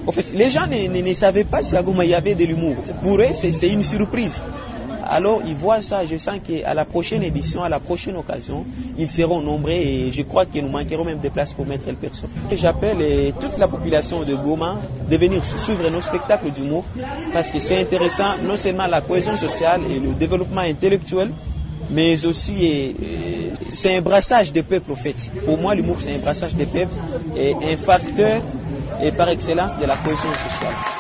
En fait, les gens ne savaient pas si à Goma il y avait de l'humour. Pour eux, c'est une surprise. Alors ils voient ça, je sens qu'à la prochaine édition, à la prochaine occasion, ils seront nombreux et je crois que nous manquerons même de place pour mettre le perso. J'appelle toute la population de Goma de venir suivre nos spectacles d'humour parce que c'est intéressant, non seulement la cohésion sociale et le développement intellectuel, mais aussi c'est un brassage de peuples en fait. Pour moi, l'humour c'est un brassage de peuples et un facteur par excellence de la cohésion sociale.